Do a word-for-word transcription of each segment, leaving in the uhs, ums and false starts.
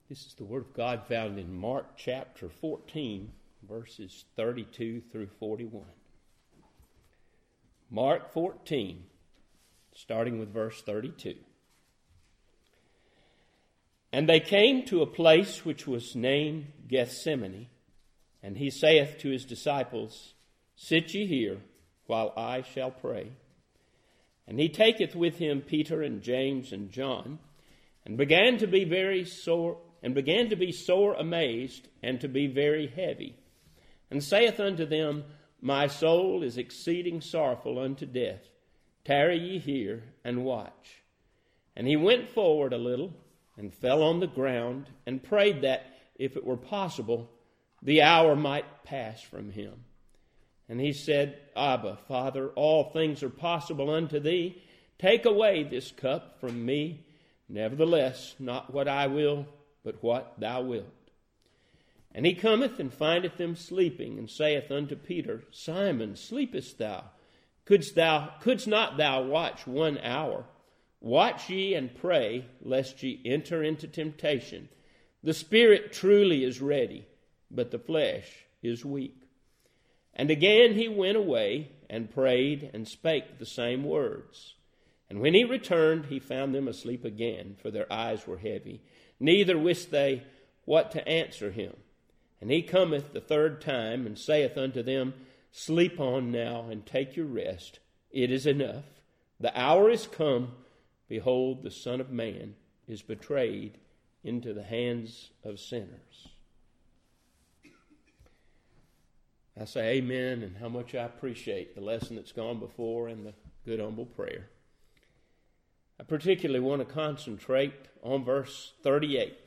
This is the Word of God found in Mark chapter fourteen, verses thirty-two through forty-one. Mark fourteen, starting with verse thirty-two. And they came to a place which was named Gethsemane, and he saith to his disciples, Sit ye here, while I shall pray. And he taketh with him Peter and James and John, and began to be very sore, and began to be sore amazed, and to be very heavy, and saith unto them, My soul is exceeding sorrowful unto death. Tarry ye here, and watch. And he went forward a little, and fell on the ground, and prayed that, if it were possible, the hour might pass from him. And he said, Abba, Father, all things are possible unto thee. Take away this cup from me. Nevertheless, not what I will, but what thou wilt. And he cometh and findeth them sleeping, and saith unto Peter, Simon, sleepest thou? Couldst thou, couldst not thou watch one hour? Watch ye and pray, lest ye enter into temptation. The spirit truly is ready, but the flesh is weak. And again he went away, and prayed, and spake the same words. And when he returned, he found them asleep again, for their eyes were heavy. Neither wist they what to answer him. And he cometh the third time, and saith unto them, Sleep on now, and take your rest. It is enough. The hour is come. Behold, the Son of Man is betrayed into the hands of sinners. I say amen, and how much I appreciate the lesson that's gone before and the good humble prayer. I particularly want to concentrate on verse thirty-eight.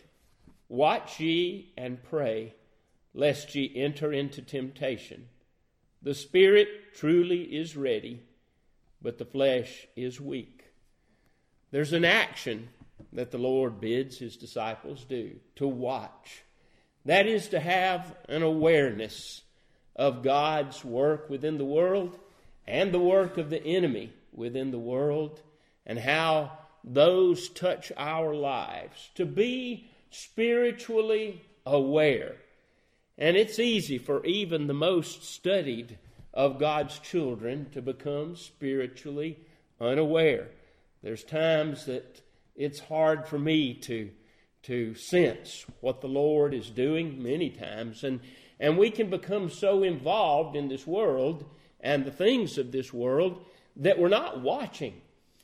Watch ye and pray, lest ye enter into temptation. The spirit truly is ready, but the flesh is weak. There's an action that the Lord bids his disciples do, to watch. That is to have an awareness of God's work within the world and the work of the enemy within the world, and how those touch our lives, to be spiritually aware. And it's easy for even the most studied of God's children to become spiritually unaware. There's times that it's hard for me to, to sense what the Lord is doing, many times, and, and we can become so involved in this world and the things of this world that we're not watching.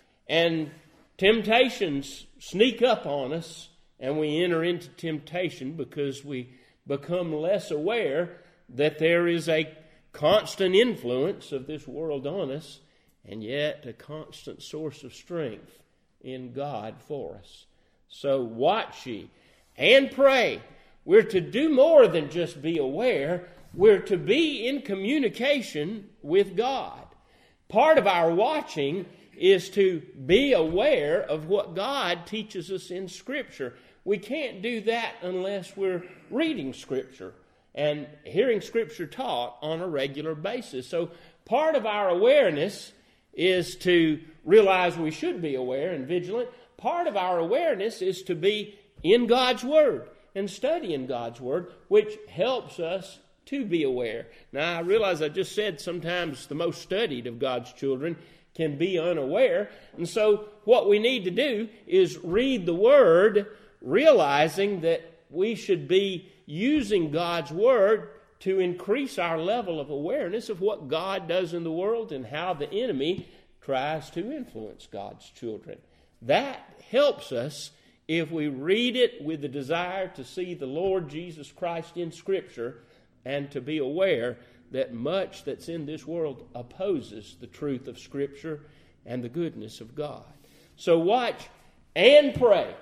And temptations sneak up on us, and we enter into temptation because we become less aware that there is a constant influence of this world on us, and yet a constant source of strength in God for us. So watch ye and pray. We're to do more than just be aware. We're to be in communication with God. Part of our watching is to be aware of what God teaches us in Scripture. We can't do that unless we're reading Scripture and hearing Scripture taught on a regular basis. So part of our awareness is to realize we should be aware and vigilant. Part of our awareness is to be in God's Word and studying God's Word, which helps us to be aware. Now, I realize I just said sometimes the most studied of God's children can be unaware. And so what we need to do is read the Word, realizing that we should be using God's Word to increase our level of awareness of what God does in the world and how the enemy tries to influence God's children. That helps us if we read it with the desire to see the Lord Jesus Christ in Scripture and to be aware that much that's in this world opposes the truth of Scripture and the goodness of God. So watch and pray,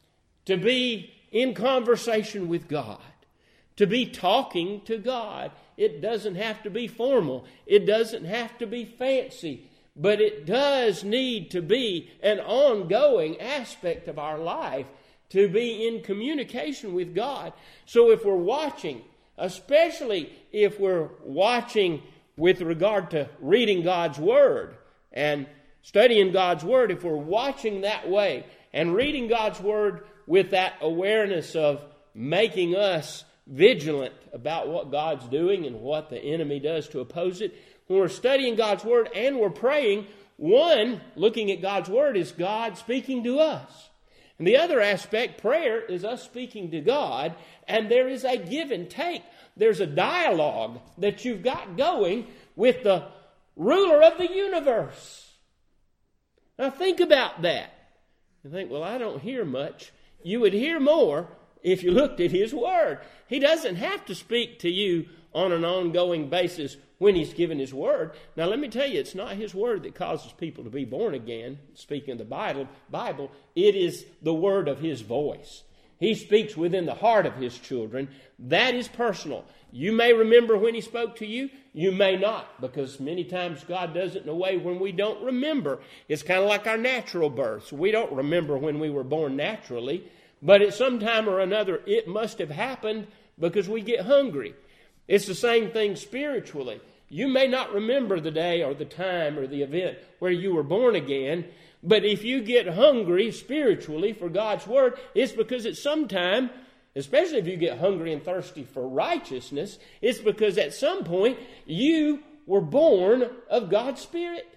to be in conversation with God, to be talking to God. It doesn't have to be formal. It doesn't have to be fancy. But it does need to be an ongoing aspect of our life to be in communication with God. So if we're watching, especially if we're watching with regard to reading God's Word and studying God's Word, if we're watching that way and reading God's Word with that awareness of making us vigilant about what God's doing and what the enemy does to oppose it. When we're studying God's Word and we're praying, one, looking at God's Word, is God speaking to us. And the other aspect, prayer, is us speaking to God, and there is a give and take. There's a dialogue that you've got going with the ruler of the universe. Now think about that. You think, well, I don't hear much. You would hear more if you looked at His Word. He doesn't have to speak to you on an ongoing basis when He's given His Word. Now let me tell you, it's not His Word that causes people to be born again. Speaking of the Bible, Bible, it is the word of His voice. He speaks within the heart of His children. That is personal. You may remember when He spoke to you. You may not, because many times God does it in a way when we don't remember. It's kind of like our natural births. We don't remember when we were born naturally, but at some time or another it must have happened because we get hungry. It's the same thing spiritually. You may not remember the day or the time or the event where you were born again, but if you get hungry spiritually for God's Word, it's because at some time, especially if you get hungry and thirsty for righteousness, it's because at some point you were born of God's Spirit.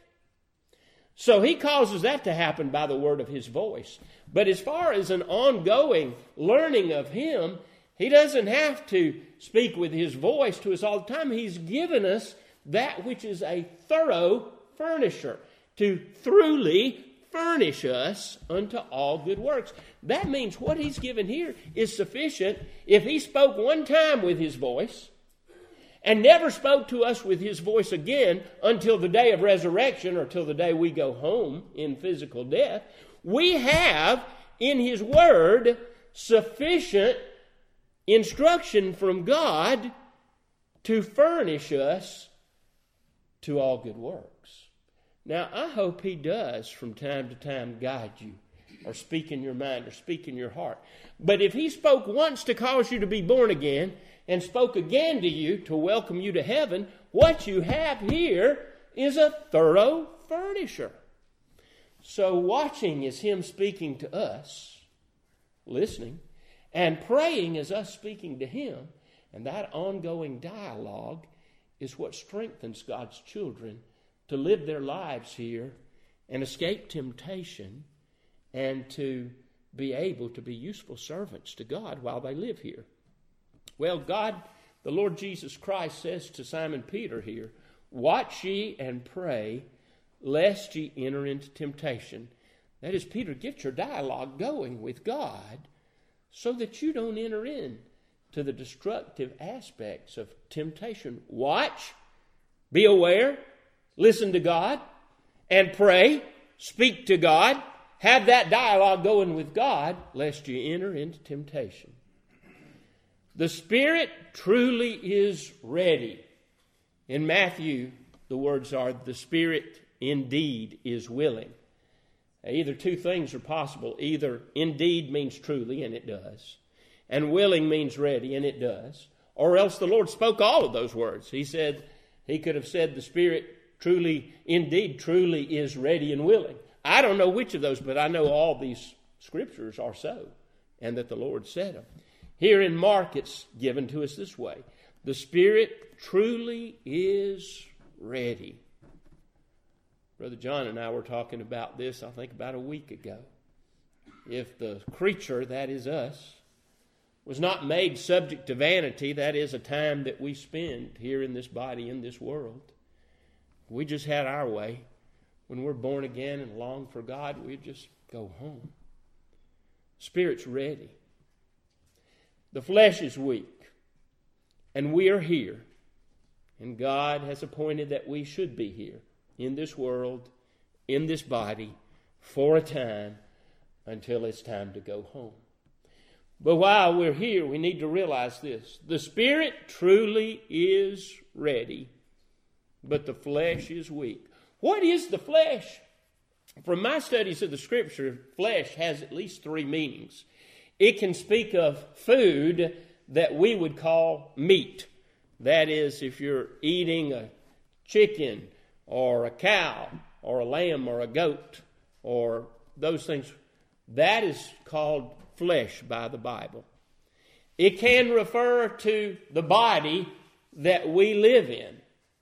So He causes that to happen by the word of His voice. But as far as an ongoing learning of Him, He doesn't have to speak with His voice to us all the time. He's given us that which is a thorough furnisher, to thoroughly furnish us unto all good works. That means what He's given here is sufficient. If He spoke one time with His voice and never spoke to us with His voice again until the day of resurrection or till the day we go home in physical death, we have in His Word sufficient instruction from God to furnish us to all good works. Now, I hope He does from time to time guide you or speak in your mind or speak in your heart. But if He spoke once to cause you to be born again and spoke again to you to welcome you to heaven, what you have here is a thorough furnisher. So watching is Him speaking to us, listening, and praying is us speaking to Him. And that ongoing dialogue is what strengthens God's children to live their lives here and escape temptation and to be able to be useful servants to God while they live here. Well, God, the Lord Jesus Christ says to Simon Peter here, watch ye and pray, lest ye enter into temptation. That is, Peter, get your dialogue going with God so that you don't enter in to the destructive aspects of temptation. Watch, be aware, listen to God, and pray, speak to God, have that dialogue going with God, lest you enter into temptation. The Spirit truly is ready. In Matthew, the words are, the Spirit indeed is willing. Either two things are possible. Either indeed means truly, and it does, and willing means ready, and it does. Or else the Lord spoke all of those words. He said, He could have said the Spirit truly, indeed, truly is ready and willing. I don't know which of those, but I know all these scriptures are so, and that the Lord said them. Here in Mark, it's given to us this way. The Spirit truly is ready. Brother John and I were talking about this, I think, about a week ago. If the creature, that is us, was not made subject to vanity, that is a time that we spend here in this body, in this world, we just had our way. When we're born again and long for God, we just go home. Spirit's ready. The flesh is weak, and we are here. And God has appointed that we should be here in this world, in this body, for a time, until it's time to go home. But while we're here, we need to realize this. The Spirit truly is ready, but the flesh is weak. What is the flesh? From my studies of the Scripture, flesh has at least three meanings. It can speak of food that we would call meat. That is, if you're eating a chicken or a cow or a lamb or a goat or those things, that is called flesh by the Bible. It can refer to the body that we live in,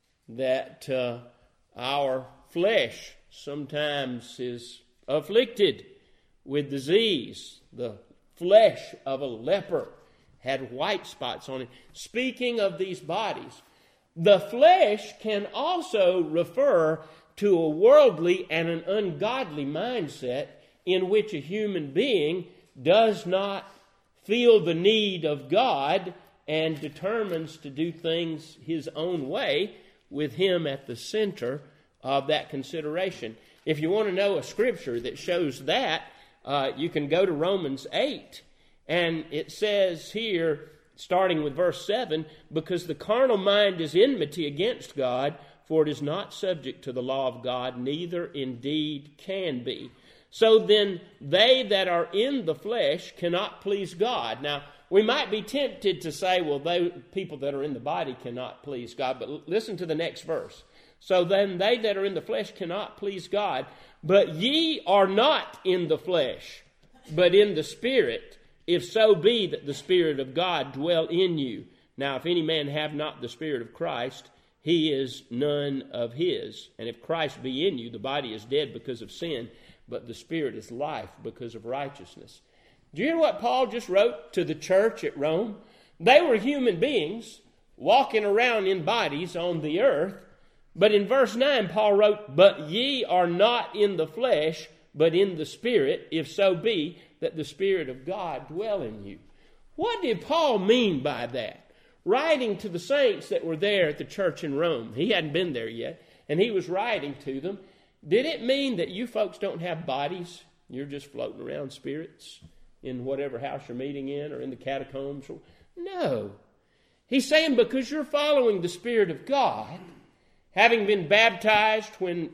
that uh, our flesh sometimes is afflicted with disease. The flesh of a leper had white spots on it. Speaking of these bodies, the flesh can also refer to a worldly and an ungodly mindset in which a human being does not feel the need of God and determines to do things his own way with him at the center of that consideration. If you want to know a scripture that shows that, uh, you can go to Romans eight, and it says here, starting with verse seven, because the carnal mind is enmity against God, for it is not subject to the law of God, neither indeed can be. So then they that are in the flesh cannot please God. Now, we might be tempted to say, well, they people that are in the body cannot please God. But listen to the next verse. So then they that are in the flesh cannot please God. But ye are not in the flesh, but in the Spirit, if so be that the Spirit of God dwell in you. Now, if any man have not the Spirit of Christ, he is none of his. And if Christ be in you, the body is dead because of sin, but the Spirit is life because of righteousness. Do you hear what Paul just wrote to the church at Rome? They were human beings walking around in bodies on the earth. But in verse nine, Paul wrote, but ye are not in the flesh, but in the Spirit, if so be that the Spirit of God dwell in you. What did Paul mean by that? Writing to the saints that were there at the church in Rome. He hadn't been there yet, and he was writing to them. Did it mean that you folks don't have bodies? You're just floating around spirits in whatever house you're meeting in or in the catacombs? No. He's saying because you're following the Spirit of God, having been baptized when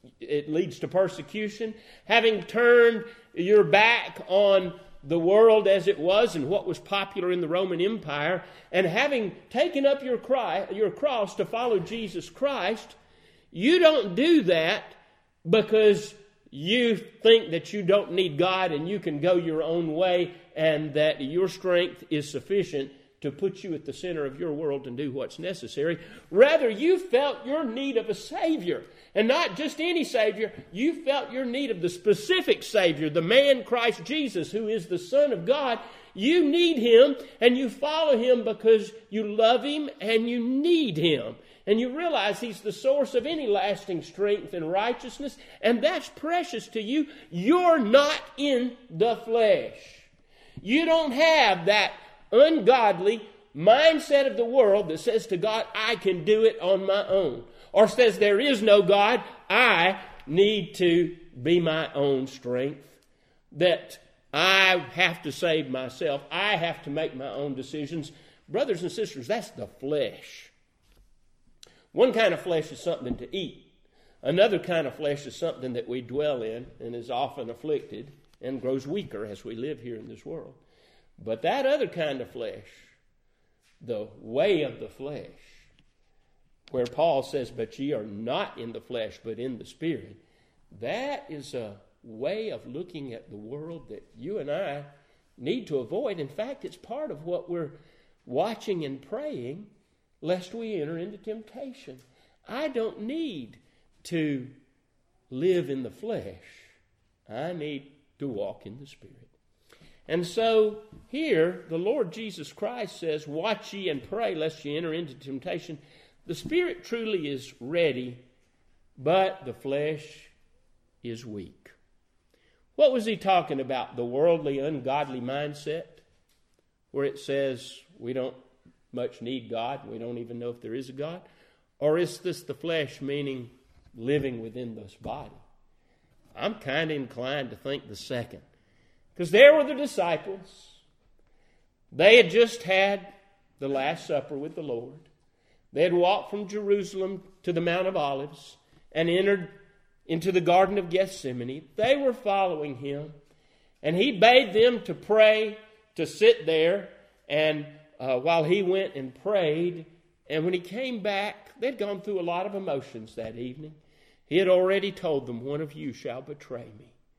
it leads to persecution, having turned your back on the world as it was and what was popular in the Roman Empire, and having taken up your, cry, your cross to follow Jesus Christ, you don't do that because you think that you don't need God and you can go your own way and that your strength is sufficient to put you at the center of your world and do what's necessary. Rather, you felt your need of a Savior. And not just any Savior. You felt your need of the specific Savior, the man Christ Jesus, who is the Son of God. You need Him, and you follow Him because you love Him and you need Him. And you realize He's the source of any lasting strength and righteousness, and that's precious to you. You're not in the flesh. You don't have that ungodly mindset of the world that says to God, I can do it on my own. Or says there is no God, I need to be my own strength. That I have to save myself. I have to make my own decisions. Brothers and sisters, that's the flesh. One kind of flesh is something to eat. Another kind of flesh is something that we dwell in and is often afflicted and grows weaker as we live here in this world. But that other kind of flesh, the way of the flesh, where Paul says, but ye are not in the flesh, but in the Spirit, that is a way of looking at the world that you and I need to avoid. In fact, it's part of what we're watching and praying, lest we enter into temptation. I don't need to live in the flesh. I need to walk in the Spirit. And so here, the Lord Jesus Christ says, watch ye and pray, lest ye enter into temptation. The Spirit truly is ready, but the flesh is weak. What was he talking about? The worldly, ungodly mindset, where it says we don't much need God, we don't even know if there is a God? Or is this the flesh, meaning living within this body? I'm kind of inclined to think the second. Because there were the disciples. They had just had the Last Supper with the Lord. They had walked from Jerusalem to the Mount of Olives and entered into the Garden of Gethsemane. They were following Him. And He bade them to pray, to sit there, and uh, while He went and prayed. And when He came back, they'd gone through a lot of emotions that evening. He had already told them, one of you shall betray me.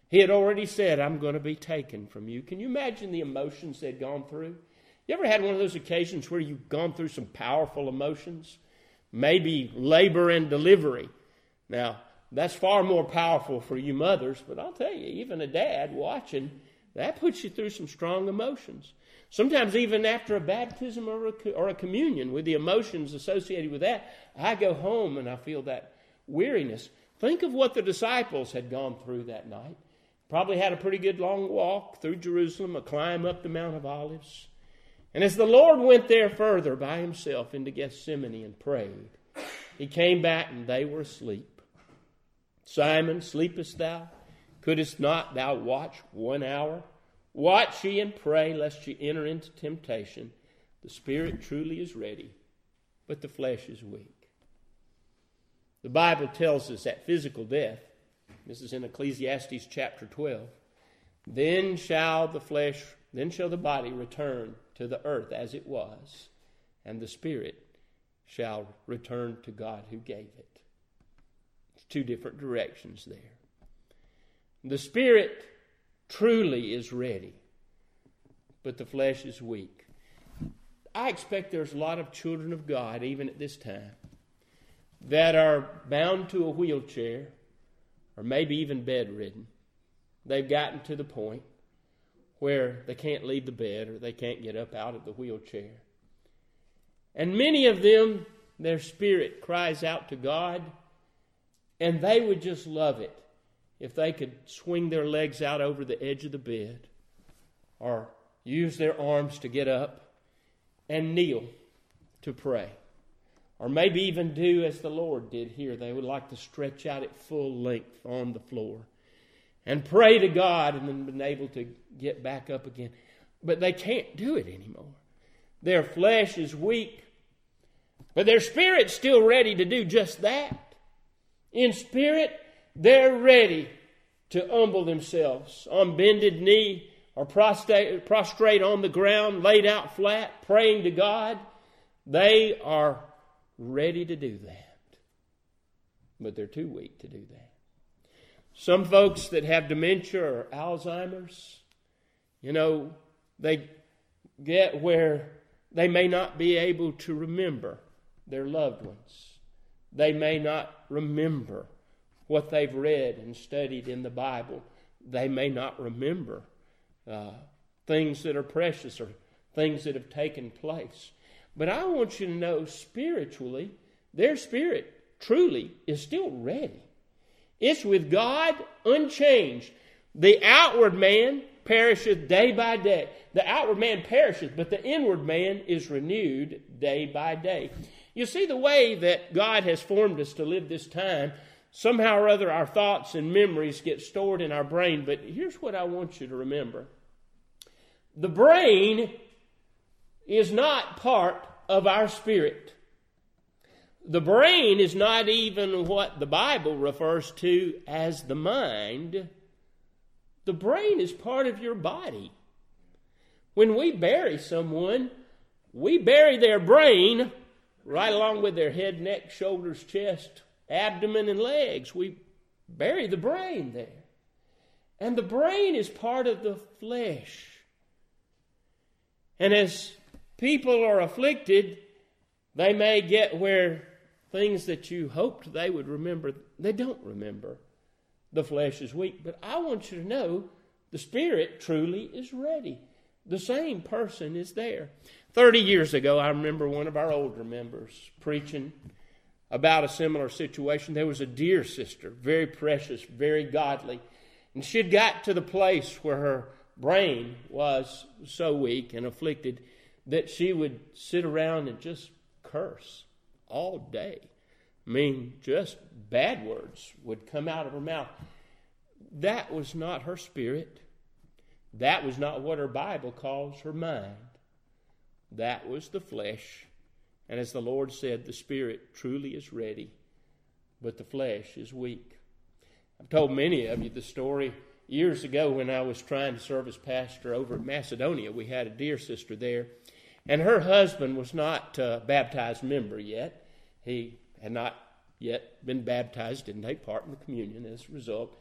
He had already said, I'm going to be taken from you. Can you imagine the emotions they'd gone through? You ever had one of those occasions where you've gone through some powerful emotions? Maybe labor and delivery. Now, that's far more powerful for you mothers, but I'll tell you, even a dad watching, that puts you through some strong emotions. Sometimes even after a baptism or a, or a communion, with the emotions associated with that, I go home and I feel that weariness. Think of what the disciples had gone through that night. Probably had a pretty good long walk through Jerusalem, a climb up the Mount of Olives. And as the Lord went there further by himself into Gethsemane and prayed, he came back and they were asleep. Simon, sleepest thou? Couldst not thou watch one hour? Watch ye and pray, lest ye enter into temptation. The spirit truly is ready, but the flesh is weak. The Bible tells us that physical death, this is in Ecclesiastes chapter twelve, then shall the flesh, then shall the body return to the earth as it was, and the spirit shall return to God who gave it. It's two different directions there. The spirit truly is ready, but the flesh is weak. I expect there's a lot of children of God, even at this time, that are bound to a wheelchair or maybe even bedridden. They've gotten to the point where they can't leave the bed or they can't get up out of the wheelchair. And many of them, their spirit cries out to God, and they would just love it if they could swing their legs out over the edge of the bed or use their arms to get up and kneel to pray. Or maybe even do as the Lord did here. They would like to stretch out at full length on the floor and pray to God and then been able to get back up again. But they can't do it anymore. Their flesh is weak, but their spirit's still ready to do just that. In spirit, they're ready to humble themselves on bended knee or prostrate, prostrate on the ground, laid out flat, praying to God. They are ready to do that. But they're too weak to do that. Some folks that have dementia or Alzheimer's, you know, they get where they may not be able to remember their loved ones. They may not remember what they've read and studied in the Bible. They may not remember uh, things that are precious or things that have taken place. But I want you to know, spiritually, their spirit truly is still ready. It's with God unchanged. The outward man perisheth day by day. The outward man perisheth, but the inward man is renewed day by day. You see, the way that God has formed us to live this time, somehow or other our thoughts and memories get stored in our brain. But here's what I want you to remember. The brain is not part of our spirit. The brain is not even what the Bible refers to as the mind. The brain is part of your body. When we bury someone, we bury their brain right along with their head, neck, shoulders, chest, abdomen, and legs. We bury the brain there. And the brain is part of the flesh. And as people are afflicted, they may get where things that you hoped they would remember, they don't remember. The flesh is weak. But I want you to know the spirit truly is ready. The same person is there. Thirty years ago, I remember one of our older members preaching about a similar situation. There was a dear sister, very precious, very godly. And she had got to the place where her brain was so weak and afflicted that she would sit around and just curse all day. I mean, just bad words would come out of her mouth. That was not her spirit. That was not what her Bible calls her mind. That was the flesh. And as the Lord said, the spirit truly is ready, but the flesh is weak. I've told many of you the story years ago when I was trying to serve as pastor over at Macedonia. We had a dear sister there, and her husband was not a baptized member yet. He had not yet been baptized, didn't take part in the communion as a result.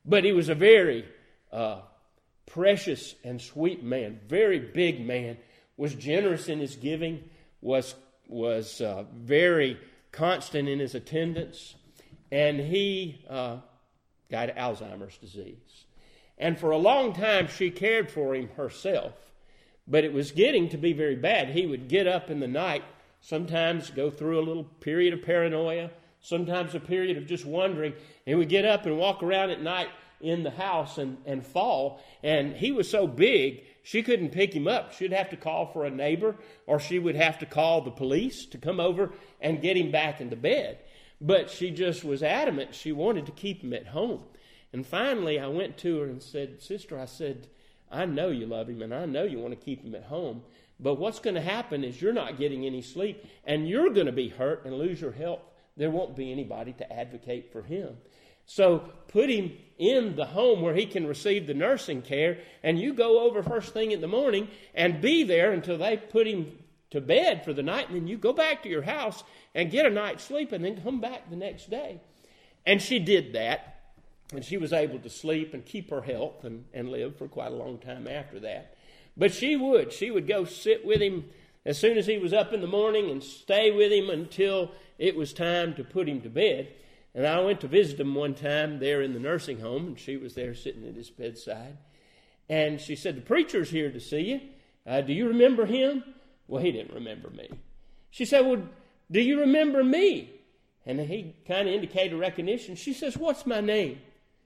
But he was a very uh, precious and sweet man, very big man, was generous in his giving, was, was uh, very constant in his attendance, and he uh, got Alzheimer's disease. And for a long time, she cared for him herself, but it was getting to be very bad. He would get up in the night, sometimes go through a little period of paranoia, sometimes a period of just wondering. He would get up and walk around at night in the house and, and fall. And he was so big, she couldn't pick him up. She'd have to call for a neighbor, or she would have to call the police to come over and get him back into bed. But she just was adamant she wanted to keep him at home. And finally, I went to her and said, Sister, I said, I know you love him and I know you want to keep him at home. But what's going to happen is you're not getting any sleep and you're going to be hurt and lose your health. There won't be anybody to advocate for him. So put him in the home where he can receive the nursing care, and you go over first thing in the morning and be there until they put him to bed for the night, and then you go back to your house and get a night's sleep and then come back the next day. And she did that, and she was able to sleep and keep her health and, and live for quite a long time after that. But she would. She would go sit with him as soon as he was up in the morning and stay with him until it was time to put him to bed. And I went to visit him one time there in the nursing home, and she was there sitting at his bedside. And she said, the preacher's here to see you. Uh, do you remember him? Well, he didn't remember me. She said, well, do you remember me? And he kind of indicated recognition. She says, what's my name?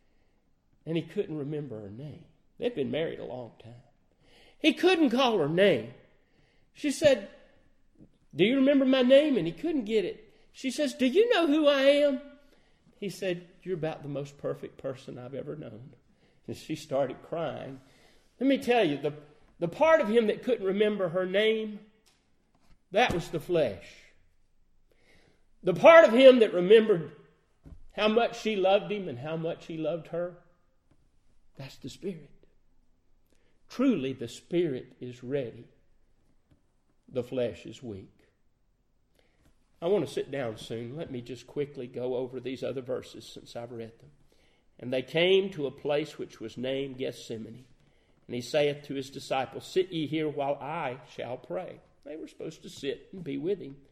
And he couldn't remember her name. They'd been married a long time. He couldn't call her name. She said, do you remember my name? And he couldn't get it. She says, do you know who I am? He said, you're about the most perfect person I've ever known. And she started crying. Let me tell you, the, the part of him that couldn't remember her name, that was the flesh. The part of him that remembered how much she loved him and how much he loved her, that's the spirit. Truly, the spirit is ready. The flesh is weak. I want to sit down soon. Let me just quickly go over these other verses since I've read them. And they came to a place which was named Gethsemane. And he saith to his disciples, sit ye here while I shall pray. They were supposed to sit and be with him.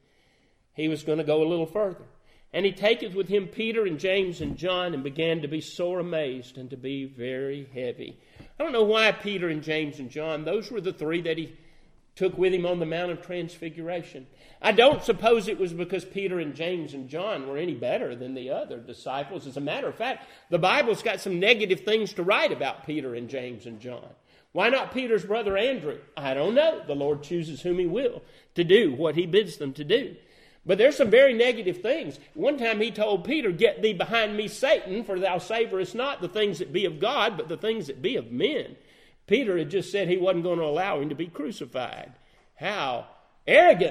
He was going to go a little further. And he taketh with him Peter and James and John, and began to be sore amazed and to be very heavy. I don't know why Peter and James and John, those were the three that he took with him on the Mount of Transfiguration. I don't suppose it was because Peter and James and John were any better than the other disciples. As a matter of fact, the Bible's got some negative things to write about Peter and James and John. Why not Peter's brother Andrew? I don't know. The Lord chooses whom he will to do what he bids them to do. But there's some very negative things. One time he told Peter, get thee behind me, Satan, for thou savorest not the things that be of God, but the things that be of men. Peter had just said he wasn't going to allow him to be crucified. How arrogant,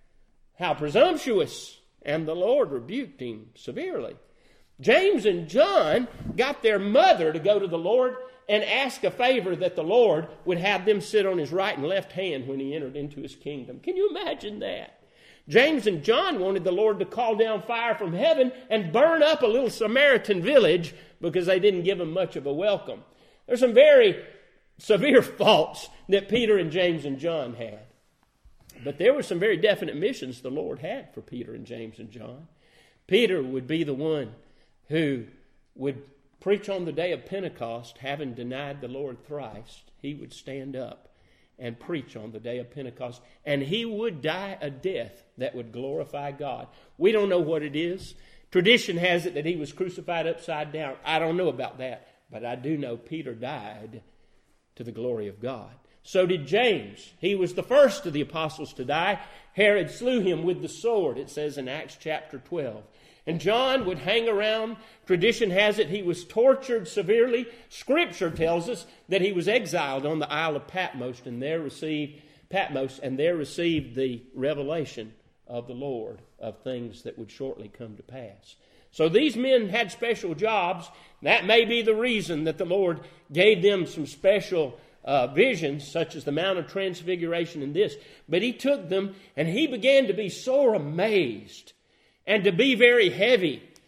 how presumptuous. And the Lord rebuked him severely. James and John got their mother to go to the Lord and ask a favor that the Lord would have them sit on his right and left hand when he entered into his kingdom. Can you imagine that? James and John wanted the Lord to call down fire from heaven and burn up a little Samaritan village because they didn't give him much of a welcome. There's some very severe faults that Peter and James and John had. But there were some very definite missions the Lord had for Peter and James and John. Peter would be the one who would preach on the day of Pentecost, having denied the Lord thrice. He would stand up and preach on the day of Pentecost, and he would die a death that would glorify God. We don't know what it is. Tradition has it that he was crucified upside down. I don't know about that, but I do know Peter died to the glory of God. So did James. He was the first of the apostles to die. Herod slew him with the sword, it says in Acts chapter twelve. And John would hang around. Tradition has it he was tortured severely. Scripture tells us that he was exiled on the Isle of Patmos and there received Patmos and there received the revelation of the Lord of things that would shortly come to pass. So these men had special jobs. That may be the reason that the Lord gave them some special uh, visions, such as the Mount of Transfiguration and this. But he took them and he began to be sore amazed and to be very heavy.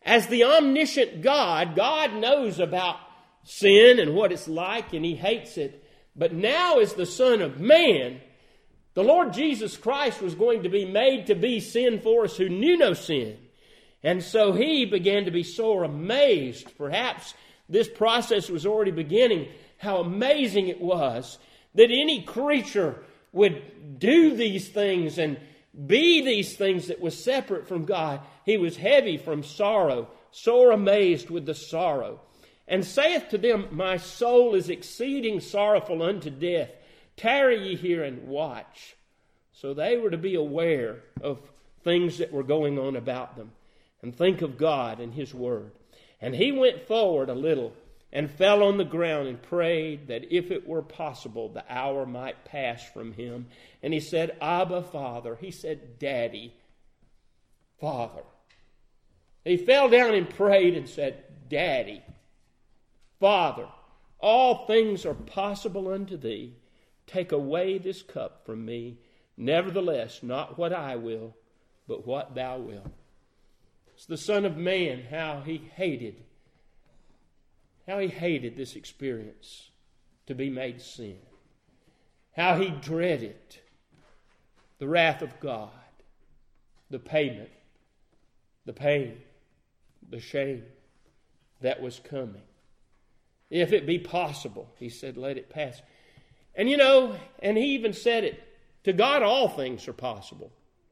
As the omniscient God, God knows about sin and what it's like, and He hates it. But now as the Son of Man, the Lord Jesus Christ was going to be made to be sin for us who knew no sin. And so He began to be sore amazed. Perhaps this process was already beginning. How amazing it was that any creature would do these things and be these things that was separate from God. He was heavy from sorrow, sore amazed with the sorrow. And saith to them, My soul is exceeding sorrowful unto death. Tarry ye here and watch. So they were to be aware of things that were going on about them and think of God and His Word. And he went forward a little and fell on the ground and prayed that if it were possible, the hour might pass from him. And he said, Abba, Father. He said, Daddy, Father. He fell down and prayed and said, Daddy, Father, all things are possible unto Thee. Take away this cup from me. Nevertheless, not what I will, but what Thou wilt. It's the Son of Man, how He hated How He hated this experience to be made sin. How He dreaded the wrath of God, the payment, the pain, the shame that was coming. If it be possible, He said, let it pass. And you know, and He even said it, to God all things are possible.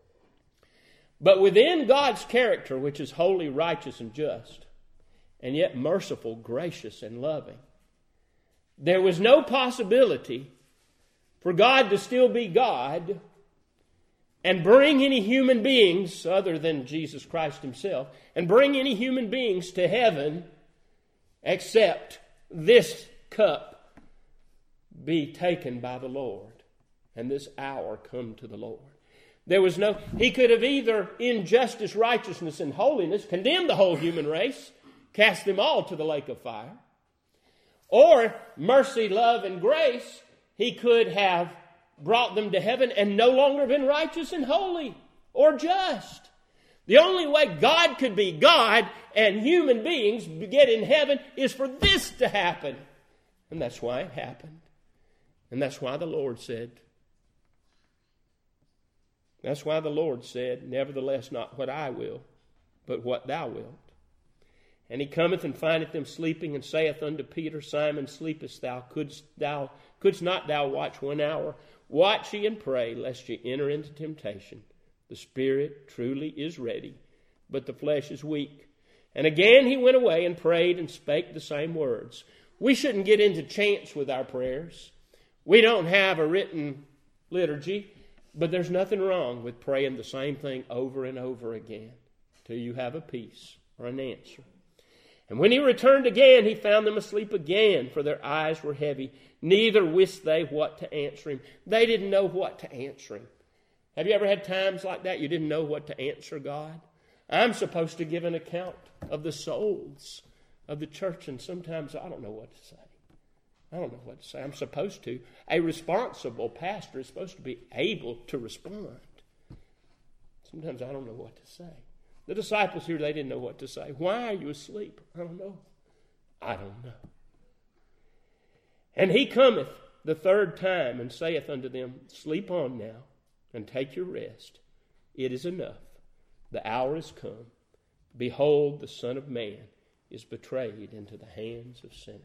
But within God's character, which is holy, righteous, and just, and yet merciful, gracious, and loving, there was no possibility for God to still be God and bring any human beings, other than Jesus Christ Himself, and bring any human beings to heaven except this cup be taken by the Lord and this hour come to the Lord. There was no, He could have either in justice, righteousness, and holiness condemned the whole human race, cast them all to the lake of fire. Or mercy, love, and grace, He could have brought them to heaven and no longer been righteous and holy or just. The only way God could be God and human beings get in heaven is for this to happen. And that's why it happened. And that's why the Lord said, that's why the Lord said, nevertheless, not what I will, but what Thou wilt. And He cometh and findeth them sleeping, and saith unto Peter, Simon, sleepest thou? Couldst thou, couldst not thou watch one hour? Watch ye and pray, lest ye enter into temptation. The spirit truly is ready, but the flesh is weak. And again he went away and prayed and spake the same words. We shouldn't get into chance with our prayers. We don't have a written liturgy, but there's nothing wrong with praying the same thing over and over again till you have a peace or an answer. And when he returned again, he found them asleep again, for their eyes were heavy. Neither wist they what to answer him. They didn't know what to answer him. Have you ever had times like that you didn't know what to answer God? I'm supposed to give an account of the souls of the church, and sometimes I don't know what to say. I don't know what to say. I'm supposed to. A responsible pastor is supposed to be able to respond. Sometimes I don't know what to say. The disciples here, they didn't know what to say. Why are you asleep? I don't know. I don't know. And he cometh the third time and saith unto them, Sleep on now, and take your rest. It is enough. The hour is come. Behold, the Son of Man is betrayed into the hands of sinners.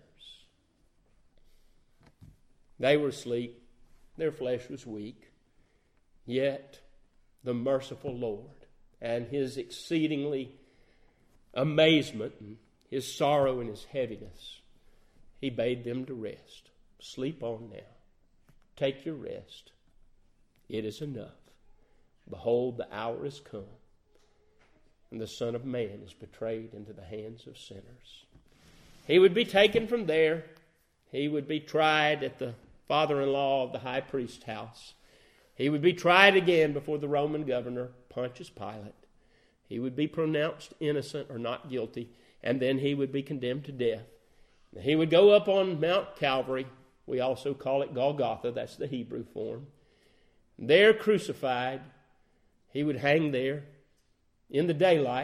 They were asleep. Their flesh was weak. Yet the merciful Lord and His exceedingly amazement and His sorrow and His heaviness, He bade them to rest. Sleep on now. Take your rest. It is enough. Behold, the hour is come, and the Son of Man is betrayed into the hands of sinners. He would be taken from there. He would be tried at the father-in-law of the high priest's house. He would be tried again before the Roman governor, Pontius Pilate. He would be pronounced innocent or not guilty, and then he would be condemned to death. He would go up on Mount Calvary. We also call it Golgotha. That's the Hebrew form. There crucified. He would hang there in the daylight,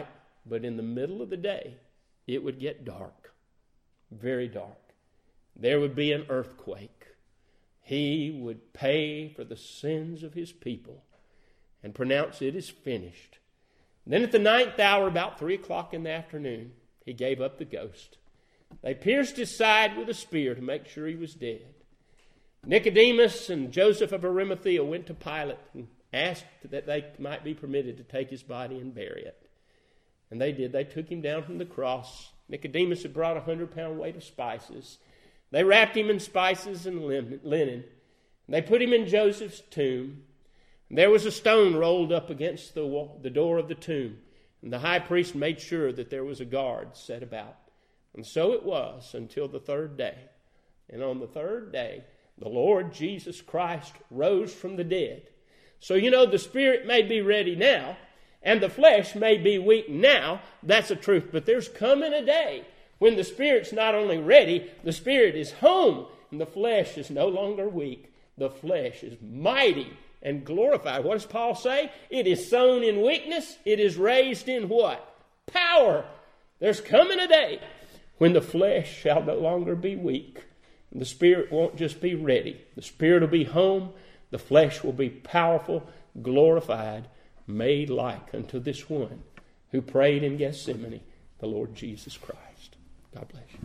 but in the middle of the day, it would get dark, very dark. There would be an earthquake. He would pay for the sins of his people and pronounce it is finished. Then at the ninth hour, about three o'clock in the afternoon, he gave up the ghost. They pierced his side with a spear to make sure he was dead. Nicodemus and Joseph of Arimathea went to Pilate and asked that they might be permitted to take his body and bury it. And they did. They took him down from the cross. Nicodemus had brought a hundred pound weight of spices. They wrapped him in spices and linen. They put him in Joseph's tomb. There was a stone rolled up against the wall, the door of the tomb. And the high priest made sure that there was a guard set about. And so it was until the third day. And on the third day, the Lord Jesus Christ rose from the dead. So, you know, the spirit may be ready now, and the flesh may be weak now. That's the truth. But there's coming a day when the spirit's not only ready, the spirit is home, and the flesh is no longer weak. The flesh is mighty and glorified. What does Paul say? It is sown in weakness. It is raised in what? Power. There's coming a day when the flesh shall no longer be weak. And the spirit won't just be ready. The spirit will be home. The flesh will be powerful, glorified, made like unto this one who prayed in Gethsemane, the Lord Jesus Christ. God bless you.